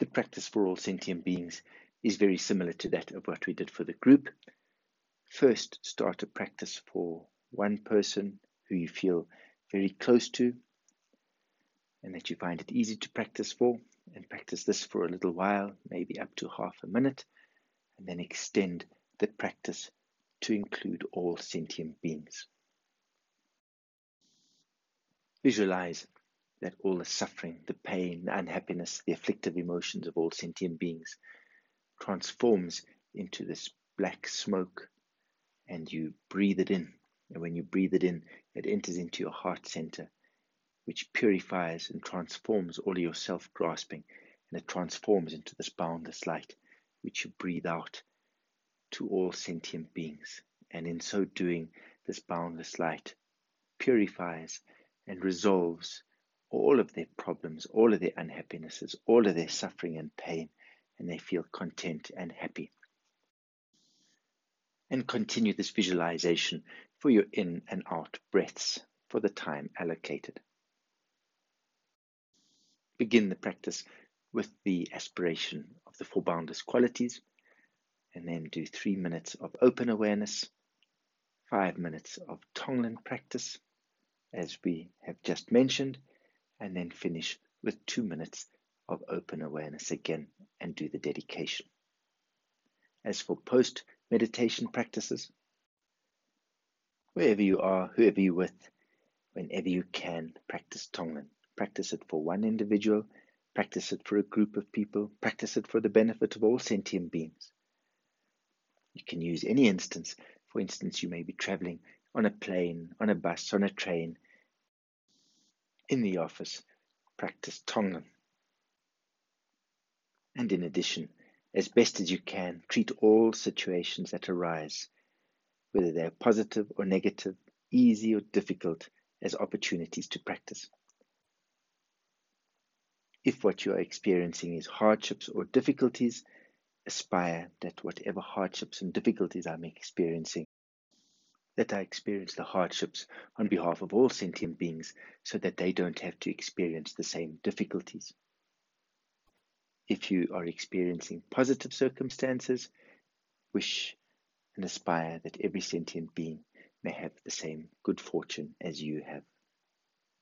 The practice for all sentient beings is very similar to that of what we did for the group. First, start a practice for one person who you feel very close to and that you find it easy to practice for, and practice this for a little while, maybe up to half a minute, and then extend the practice to include all sentient beings. Visualize that all the suffering, the pain, the unhappiness, the afflictive emotions of all sentient beings transforms into this black smoke, and you breathe it in. And when you breathe it in, it enters into your heart center, which purifies and transforms all of your self-grasping, and it transforms into this boundless light, which you breathe out to all sentient beings. And in so doing, this boundless light purifies and resolves all of their problems, all of their unhappinesses, all of their suffering and pain, and they feel content and happy. And continue this visualization for your in and out breaths for the time allocated. Begin the practice with the aspiration of the four boundless qualities, and then do 3 minutes of open awareness, 5 minutes of Tonglen practice, as we have just mentioned, and then finish with 2 minutes of open awareness again and do the dedication. As for post-meditation practices, wherever you are, whoever you're with, whenever you can, practice Tonglen. Practice it for one individual, practice it for a group of people, practice it for the benefit of all sentient beings. You can use any instance. For instance, you may be traveling on a plane, on a bus, on a train, in the office. Practice Tonglen. And in addition, as best as you can, treat all situations that arise, whether they are positive or negative, easy or difficult, as opportunities to practice. If what you are experiencing is hardships or difficulties, aspire that whatever hardships and difficulties I'm experiencing, that I experience the hardships on behalf of all sentient beings so that they don't have to experience the same difficulties. If you are experiencing positive circumstances, wish and aspire that every sentient being may have the same good fortune as you have.